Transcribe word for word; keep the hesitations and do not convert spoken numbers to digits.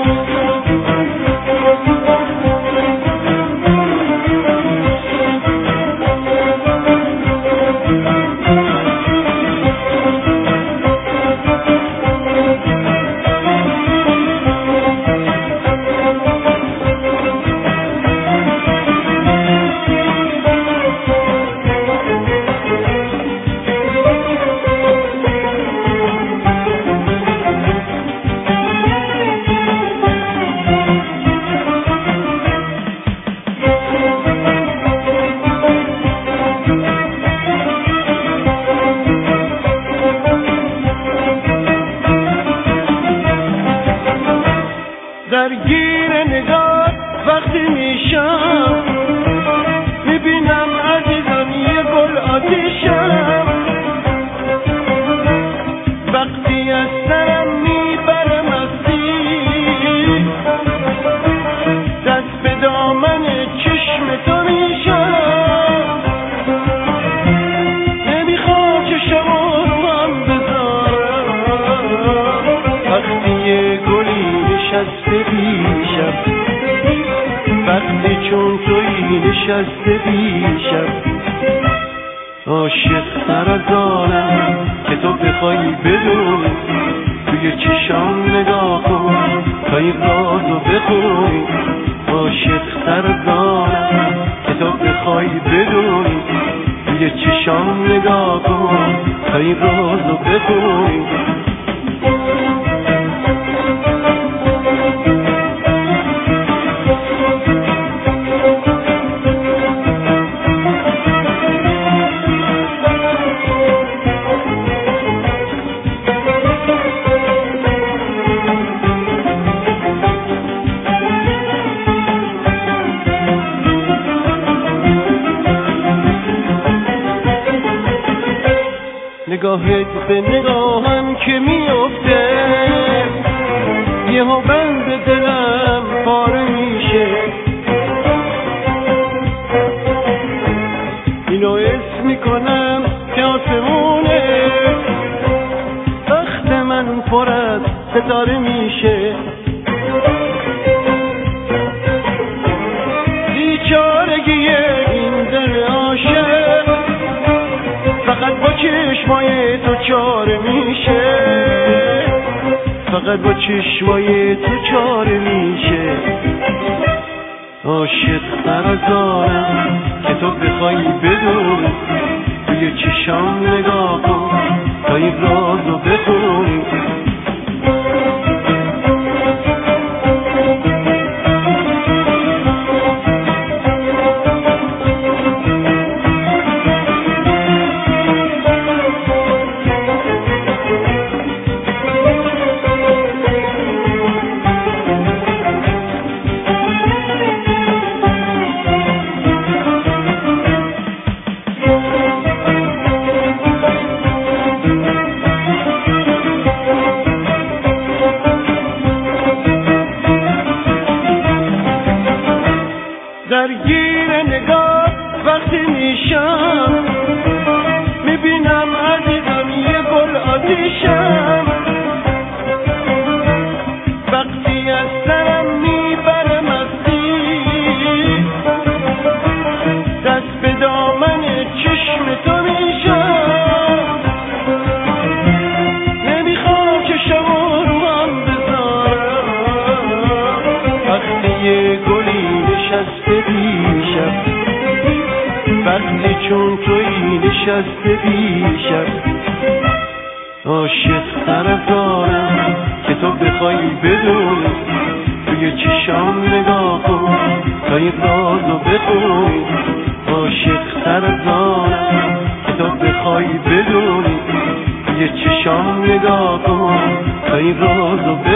درگیر نگاه وقتی میشم میبینم عزیزم یه گل آتیشم، وقتی از سرم میبره مستی دست به دامن چشم تو میشم، نمیخوام چشمو رو هم بذارم وقتی یه گلی نشسته پیشم، وقتی چون توی نشسته پیشم. عاشق تر از آنم که تو بخوای بدونی، توی چشام نگاه کن تا این رازو بخونی. عاشق تر از آنم که تو بخوای بدونی، توی چشام نگاه کن تا این رازو بخونی. نگاهت به نگاهم که میفته، یهو بند دلم پاره میشه. اینو اسم میکنم که آسمونه، بخت من پر از ستاره میشه. بیچارگی این دل عاشق فقط با چشمای تو چاره میشه، فقط با چشمای تو چاره میشه. عاشق تر از آنم که تو بخوای بدونی، توی چشام نگاه کن تا این رازو بخونی. درگیر نگاه وقتی میشم میبینم عزیزم یه گل آتیشم، وقتی از سرم میبره مستی دست به دامن چشم تو میشم. نمیخوام چشمو رو هم بذارم وقتی یه گلی نشسته پیشم، وقتی چون توی نشسته پیشم. عاشق تر از آنم که تو بخوای بدونی، توی چشام نگاه کن تا این رازو بخونی. عاشق تر از آنم که تو بخوای بدونی، توی چشام نگاه کن تا این رازو بخونی.